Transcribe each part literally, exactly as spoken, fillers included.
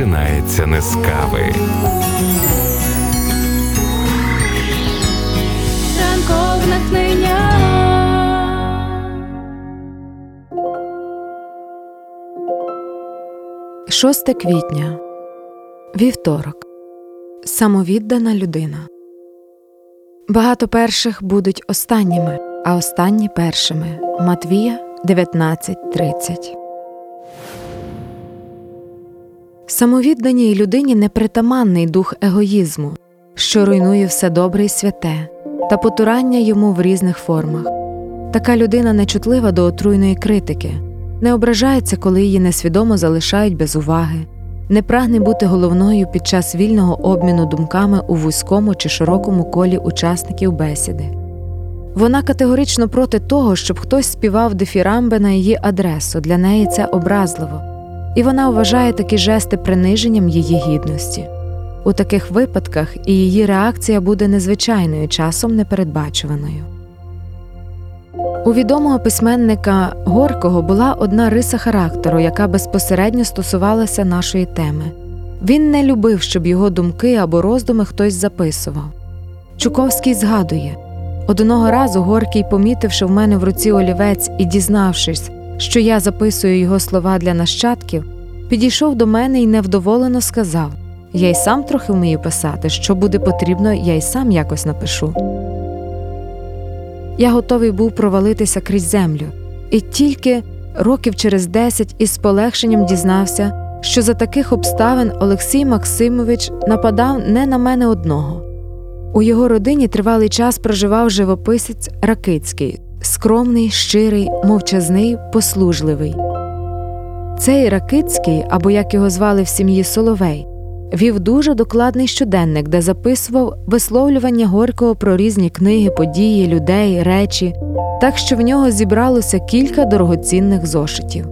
починається не з кави. Ранкове натхнення. шосте квітня. Вівторок. Самовіддана людина. Багато перших будуть останніми, а останні першими. Матвія дев'ятнадцять тридцять. Самовідданій людині непритаманний дух егоїзму, що руйнує все добре і святе, та потурання йому в різних формах. Така людина нечутлива до отруйної критики, не ображається, коли її несвідомо залишають без уваги, не прагне бути головною під час вільного обміну думками у вузькому чи широкому колі учасників бесіди. Вона категорично проти того, щоб хтось співав дифірамби на її адресу, для неї це образливо, і вона вважає такі жести приниженням її гідності. У таких випадках і її реакція буде незвичайною, часом непередбачуваною. У відомого письменника Горького була одна риса характеру, яка безпосередньо стосувалася нашої теми. Він не любив, щоб його думки або роздуми хтось записував. Чуковський згадує: «Одного разу Горький, помітивши в мене в руці олівець і дізнавшись, що я записую його слова для нащадків, підійшов до мене і невдоволено сказав: «Я й сам трохи вмію писати, що буде потрібно, я й сам якось напишу». Я готовий був провалитися крізь землю, і тільки років через десять із полегшенням дізнався, що за таких обставин Олексій Максимович нападав не на мене одного. У його родині тривалий час проживав живописець Ракицький, скромний, щирий, мовчазний, послужливий. Цей Ракицький, або як його звали в сім'ї Соловей, вів дуже докладний щоденник, де записував висловлювання Горького про різні книги, події, людей, речі, так що в нього зібралося кілька дорогоцінних зошитів.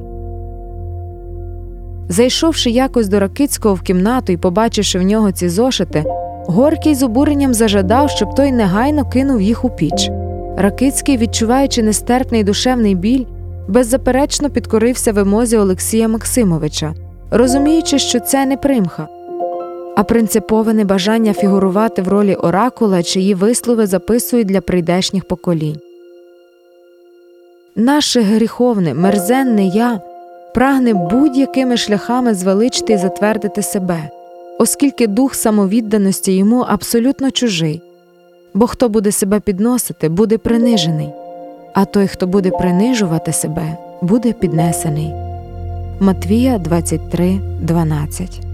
Зайшовши якось до Ракицького в кімнату і побачивши в нього ці зошити, Горький з обуренням зажадав, щоб той негайно кинув їх у піч. Ракицький, відчуваючи нестерпний душевний біль, беззаперечно підкорився вимозі Олексія Максимовича, розуміючи, що це не примха, а принципове небажання фігурувати в ролі оракула, чиї вислови записують для прийдешніх поколінь. Наше гріховне, мерзенне «я» прагне будь-якими шляхами звеличити і затвердити себе, оскільки дух самовідданості йому абсолютно чужий, бо хто буде себе підносити, буде принижений, а той, хто буде принижувати себе, буде піднесений. Матвія двадцять три дванадцять.